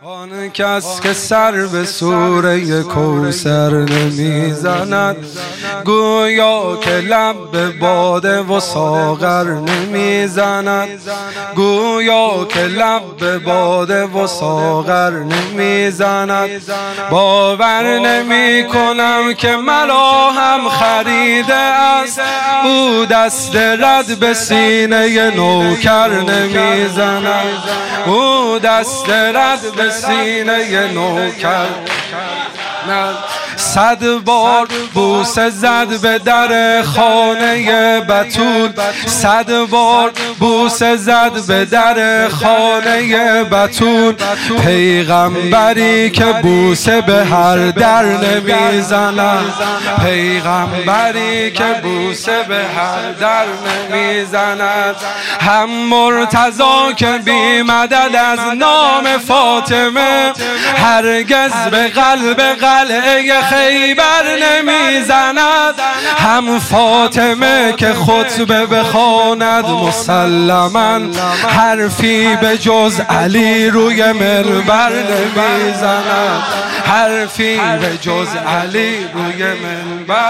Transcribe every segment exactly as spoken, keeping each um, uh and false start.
آن کس که سر به سوره کوثر نمیزند، گویا که لب به باده و ساغر نمیزند، گویا که لب به باده و ساغر نمیزند. باور نمی کنم که مرا هم خریده است، او دست رد به سینه نوکر نمیزند، او دست رد به سینه نوکر. صد بار بوسه زد به در خانه بتول، صد بار بوسه زد به در خانه بتول. پیغمبری که بوسه به هر در نمیزند، پیغمبری که بوسه به هر در نمیزند. هم مرتضی که بی مدد از نام فاطمه، هرگز به قلب قلعه خیبر نمیزند. هم فاطمه که خطبه بخواند مسلما، حرفی به جز علی روی منبر نمیزند، حرفی به جز علی روی منبر.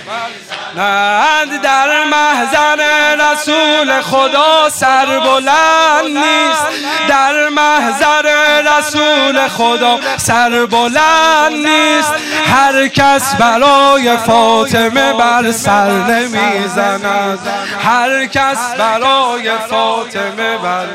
نه در محضر رسول خدا سر بلند نیست، در محضر رسول خدا سر بلند نیست. هر کس برای فاطمه بر سر نمیزند، هر کس برای فاطمه بر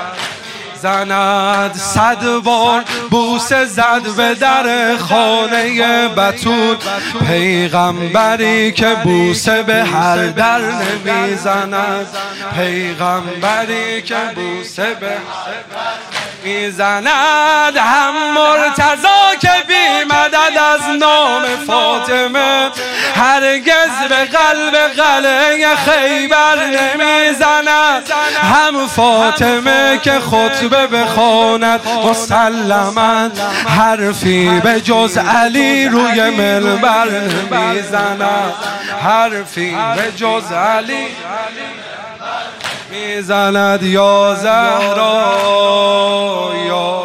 زند. صد بار بوسه زد به در خانه بتول، پیغمبری که بوسه به هر در نمیزند، پیغمبری که بوسه به هر در میزند. هم مرتضی که بی مدد از نام فاطمه، هرگز به قلب قلعه خیبر نمیزند. هم فاطمه که خطبه بخواند مسلما، حرفی به جز علی روی منبر نمیزند، حرفی به جز علی میزند. یا زهرا یا